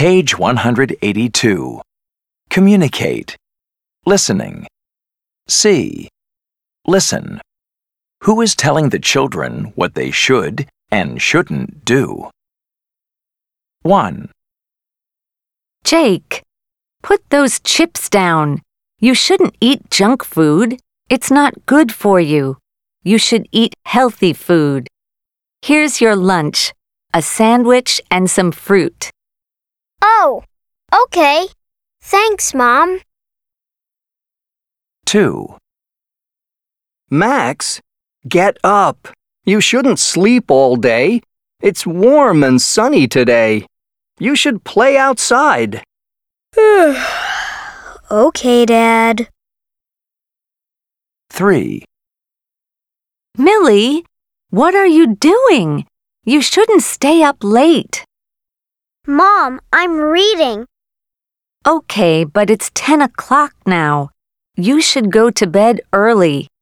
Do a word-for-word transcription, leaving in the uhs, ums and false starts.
Page one hundred eighty-two. Communicate. Listening. See. Listen. Who is telling the children what they should and shouldn't do? one. Jake, put those chips down. You shouldn't eat junk food. It's not good for you. You should eat healthy food. Here's your lunch, a sandwich and some fruit. Oh, okay. Thanks, Mom. two. Max, get up. You shouldn't sleep all day. It's warm and sunny today. You should play outside. Okay, Dad. three. Millie, what are you doing? You shouldn't stay up late. Mom, I'm reading. Okay, but it's ten o'clock now. You should go to bed early.